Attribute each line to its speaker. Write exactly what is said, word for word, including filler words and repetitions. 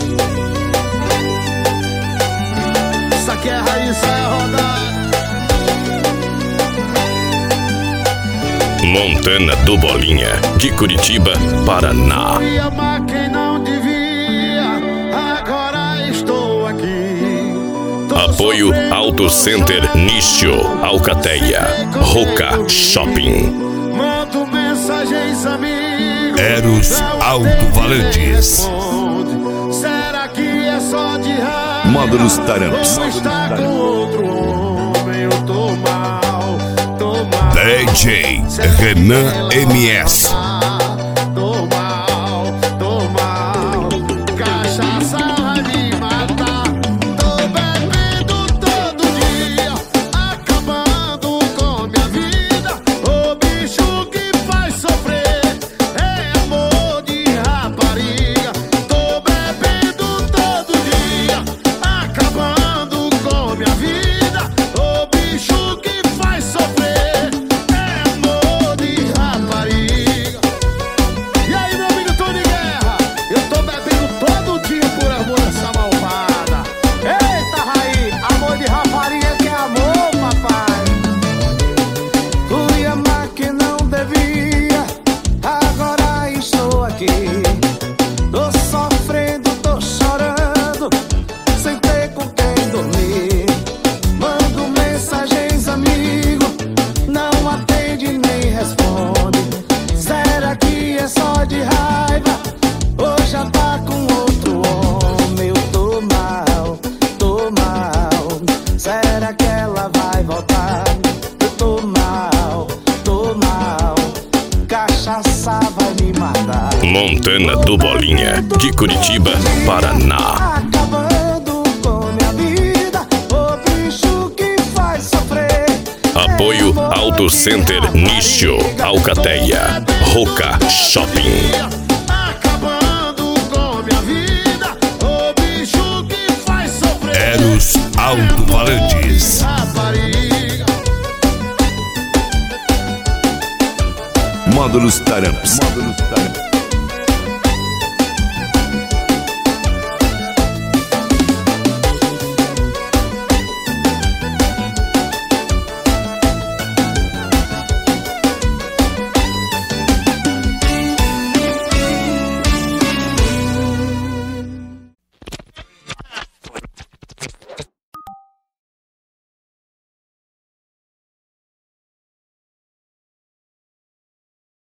Speaker 1: Isso aqui é raiz, é rodada.
Speaker 2: Montana do Bolinha, de Curitiba, Paraná.
Speaker 1: Fui amar quem não devia, agora estou aqui. Tô
Speaker 2: Apoio
Speaker 1: sofrendo,
Speaker 2: Auto
Speaker 1: tô
Speaker 2: Center
Speaker 1: chorando.
Speaker 2: Nicho, Alcateia, Roca Shopping.
Speaker 1: Mando mensagens, amigos.
Speaker 3: Eros
Speaker 1: não
Speaker 3: Alto-Valantes.
Speaker 1: responde. Será que é só de raiva?
Speaker 3: Módulos Taramps.
Speaker 1: Ou está com outro homem? Eu tô mal, tô mal.
Speaker 3: D J Renan M S.
Speaker 1: Tô mal, tô mal. Cachaça vai me matar. Tô bebendo todo dia, acabando com minha vida. O bicho que faz sofrer é amor de rapariga. Tô bebendo todo dia, acabando com minha vida. O bicho que faz sofrer é amor de rapariga. E aí, meu amigo Tony Guerra, eu tô bebendo todo dia por amor dessa malvada. Eita, Raí, amor de rapariga que é amor, papai.
Speaker 4: Fui amar que não devia, agora estou aqui. Tô sofrendo, tô chorando, sem ter com quem dormir. Mando mensagens, amigo, não atende nem responde. Será que é só de raiva? Ou já tá com outro homem? Eu tô mal, tô mal. Será que ela vai voltar? Eu tô mal, tô mal. Cachaça vai me matar.
Speaker 2: Montana do Bolinha, de Curitiba, Paraná.
Speaker 4: Acabando com minha vida, o bicho que faz sofrer.
Speaker 2: Apoio Auto Center Nicho, Alcateia, Roca Shopping.
Speaker 1: Acabando com minha vida, o bicho que faz sofrer.
Speaker 3: Eros Alto-Valantes.
Speaker 1: Rapariga.
Speaker 3: Módulos Taramps. Módulos Taramps.